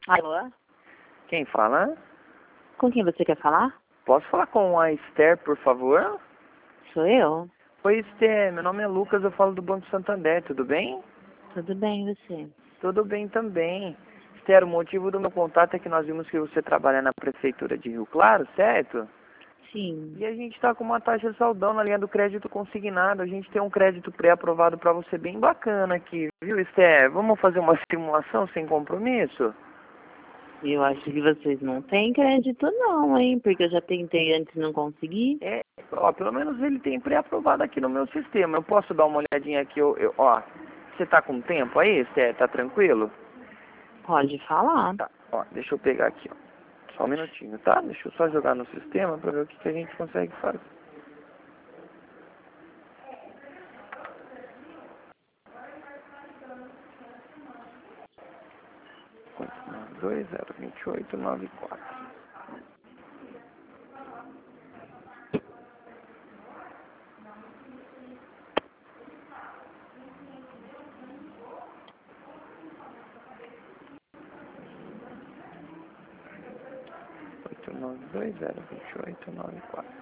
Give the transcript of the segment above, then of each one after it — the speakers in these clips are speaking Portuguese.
Alô? Quem fala? Com quem você quer falar? Posso falar com a Esther, por favor? Sou eu. Oi, Esther. Meu nome é Lucas, eu falo do Banco Santander, tudo bem? Tudo bem, e você? Tudo bem também. Esther, o motivo do meu contato é que nós vimos que você trabalha na Prefeitura de Rio Claro, certo? Sim. E a gente está com uma taxa saldão na linha do crédito consignado. A gente tem um crédito pré-aprovado para você bem bacana aqui, viu, Esther? Vamos fazer uma simulação sem compromisso? Eu acho que vocês não têm crédito não, hein? Porque eu já tentei antes e não consegui. É, ó, pelo menos ele tem pré-aprovado aqui no meu sistema. Eu posso dar uma olhadinha aqui, ó. Você tá com tempo aí, Esther? Tá tranquilo? Pode falar. Tá, ó, deixa eu pegar aqui, ó. Só um minutinho, tá? Deixa eu só jogar no sistema pra ver o que, que a gente consegue fazer. 2-0-28-94. Oito nove dois zero 2894.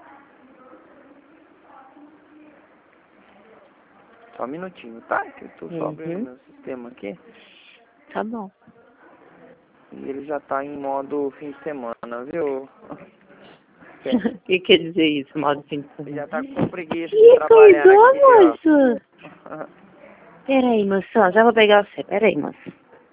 Só um minutinho, tá? Que eu tô só abrindo Uhum. meu sistema aqui. Tá bom. E ele já tá em modo fim de semana, viu? O que quer dizer isso, modo fim de Ele semana? já tá com preguiça de Ih, trabalhar acordou, aqui, ó. moço? Peraí, moção, já vou pegar você. Peraí, moço.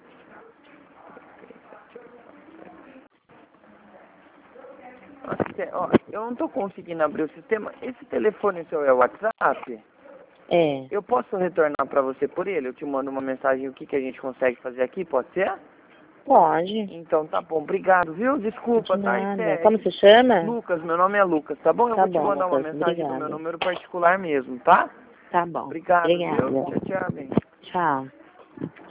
Ó, eu não tô conseguindo abrir o sistema. Esse telefone seu é o WhatsApp? É. Eu posso retornar pra você por ele? Eu te mando uma mensagem, o que que a gente consegue fazer aqui, pode ser? Pode. Então tá bom, obrigado, viu? Desculpa, De tá? nada. É Como que... você chama? Lucas, meu nome é Lucas, tá bom? Eu Tá vou te bom, mandar uma Lucas. mensagem do meu Obrigada. número particular mesmo, tá? Tá bom. Obrigado, viu? Obrigada. Tchau, tchau, bem. Tchau.